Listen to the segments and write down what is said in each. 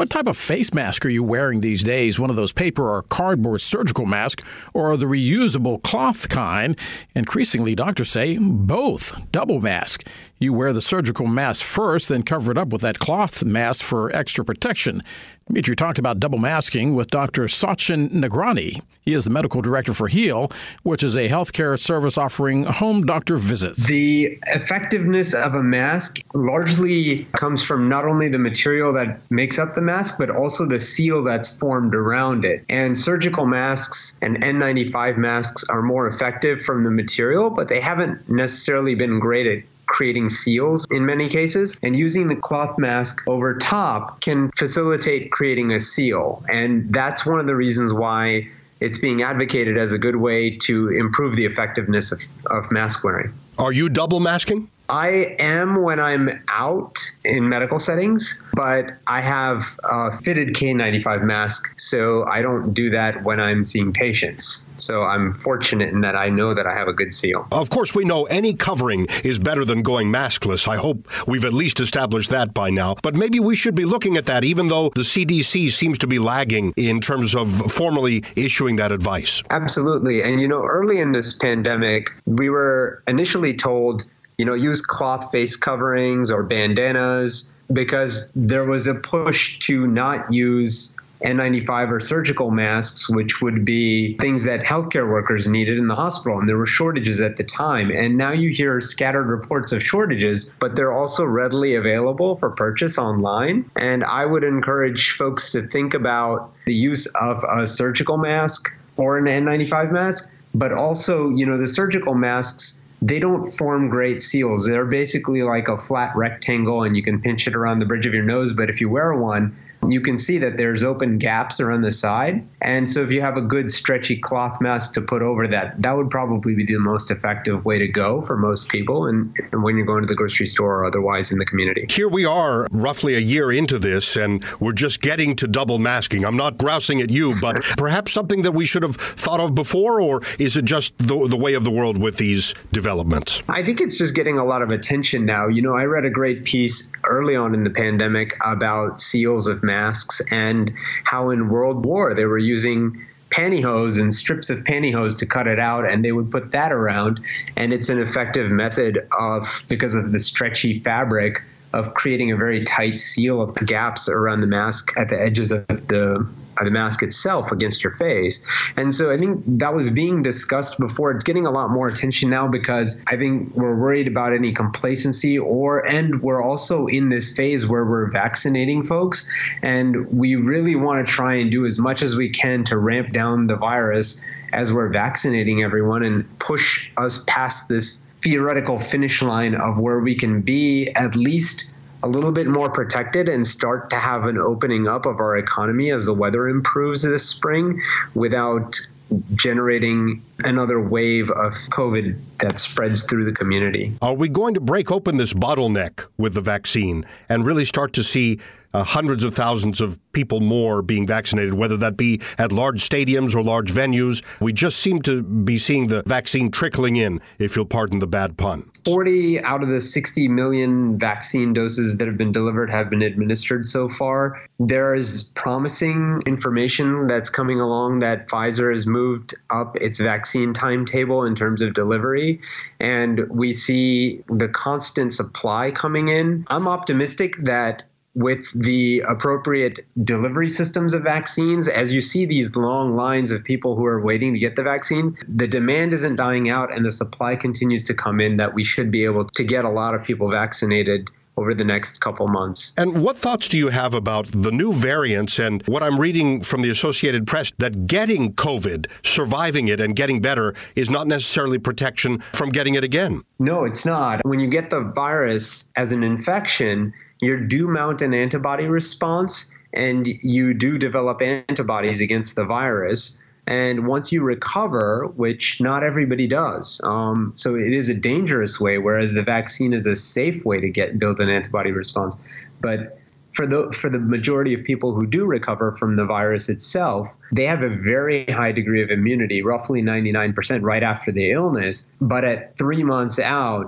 What type of face mask are you wearing these days? One of those paper or cardboard surgical masks, or the reusable cloth kind? Increasingly, doctors say both. Double mask. You wear the surgical mask first, then cover it up with that cloth mask for extra protection. Dimitri talked about double masking with Dr. Sachin Nagrani. He is the medical director for Heal, which is a healthcare service offering home doctor visits. The effectiveness of a mask largely comes from not only the material that makes up the mask, but also the seal that's formed around it. And surgical masks and N95 masks are more effective from the material, but they haven't necessarily been great at creating seals in many cases, and using the cloth mask over top can facilitate creating a seal. And that's one of the reasons why it's being advocated as a good way to improve the effectiveness of mask wearing. Are you double masking? I am when I'm out in medical settings, but I have a fitted K95 mask, so I don't do that when I'm seeing patients. So I'm fortunate in that I know that I have a good seal. Of course, we know any covering is better than going maskless. I hope we've at least established that by now. But maybe we should be looking at that, even though the CDC seems to be lagging in terms of formally issuing that advice. Absolutely. And, early in this pandemic, we were initially told, use cloth face coverings or bandanas, because there was a push to not use N95 or surgical masks, which would be things that healthcare workers needed in the hospital. And there were shortages at the time. And now you hear scattered reports of shortages, but they're also readily available for purchase online. And I would encourage folks to think about the use of a surgical mask or an N95 mask, but also, the surgical masks, they don't form great seals. They're basically like a flat rectangle and you can pinch it around the bridge of your nose. But if you wear one, you can see that there's open gaps around the side. And so if you have a good stretchy cloth mask to put over that, that would probably be the most effective way to go for most people and when you're going to the grocery store or otherwise in the community. Here we are roughly a year into this, and we're just getting to double masking. I'm not grousing at you, but perhaps something that we should have thought of before, or is it just the way of the world with these developments? I think it's just getting a lot of attention now. I read a great piece early on in the pandemic about seals of masks and how in World War they were using pantyhose and strips of pantyhose to cut it out, and they would put that around. And it's an effective method because of the stretchy fabric, of creating a very tight seal of gaps around the mask at the edges of the mask itself against your face. And so I think that was being discussed before. It's getting a lot more attention now because I think we're worried about any complacency, and we're also in this phase where we're vaccinating folks. And we really want to try and do as much as we can to ramp down the virus as we're vaccinating everyone and push us past this theoretical finish line of where we can be at least a little bit more protected and start to have an opening up of our economy as the weather improves this spring without generating another wave of COVID that spreads through the community. Are we going to break open this bottleneck with the vaccine and really start to see hundreds of thousands of people more being vaccinated, whether that be at large stadiums or large venues? We just seem to be seeing the vaccine trickling in, if you'll pardon the bad pun. 40 out of the 60 million vaccine doses that have been delivered have been administered so far. There is promising information that's coming along that Pfizer has moved up its vaccine timetable in terms of delivery, and we see the constant supply coming in. I'm optimistic that with the appropriate delivery systems of vaccines, as you see these long lines of people who are waiting to get the vaccine, the demand isn't dying out and the supply continues to come in, that we should be able to get a lot of people vaccinated over the next couple months. And what thoughts do you have about the new variants and what I'm reading from the Associated Press, that getting COVID, surviving it and getting better is not necessarily protection from getting it again? No, it's not. When you get the virus as an infection, you do mount an antibody response and you do develop antibodies against the virus. And once you recover, which not everybody does, so it is a dangerous way, whereas the vaccine is a safe way to build an antibody response. But for the majority of people who do recover from the virus itself, they have a very high degree of immunity, roughly 99% right after the illness. But at 3 months out,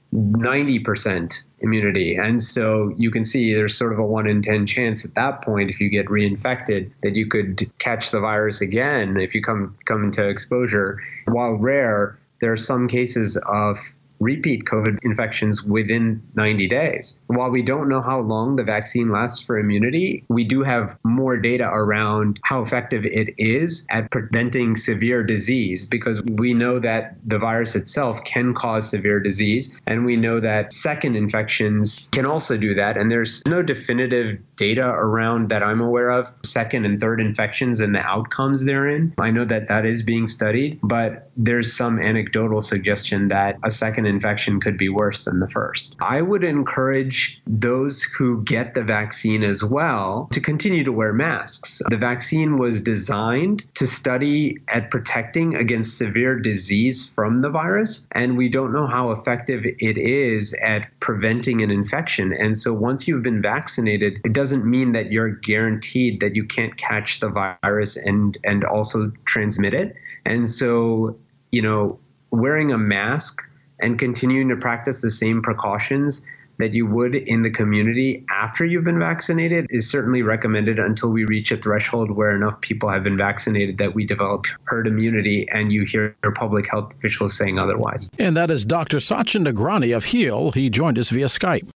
90% immunity. And so you can see there's sort of a 1 in 10 chance at that point, if you get reinfected, that you could catch the virus again if you come into exposure. While rare, there are some cases of repeat COVID infections within 90 days. While we don't know how long the vaccine lasts for immunity, we do have more data around how effective it is at preventing severe disease, because we know that the virus itself can cause severe disease, and we know that second infections can also do that. And there's no definitive data around that I'm aware of, second and third infections and the outcomes therein. I know that that is being studied, but there's some anecdotal suggestion that a second infection could be worse than the first. I would encourage those who get the vaccine as well to continue to wear masks. The vaccine was designed to study at protecting against severe disease from the virus, and we don't know how effective it is at preventing an infection. And so once you've been vaccinated, it doesn't mean that you're guaranteed that you can't catch the virus and also transmit it. And so, wearing a mask and continuing to practice the same precautions that you would in the community after you've been vaccinated is certainly recommended until we reach a threshold where enough people have been vaccinated that we develop herd immunity and you hear public health officials saying otherwise. And that is Dr. Sachin Nagrani of HEAL. He joined us via Skype.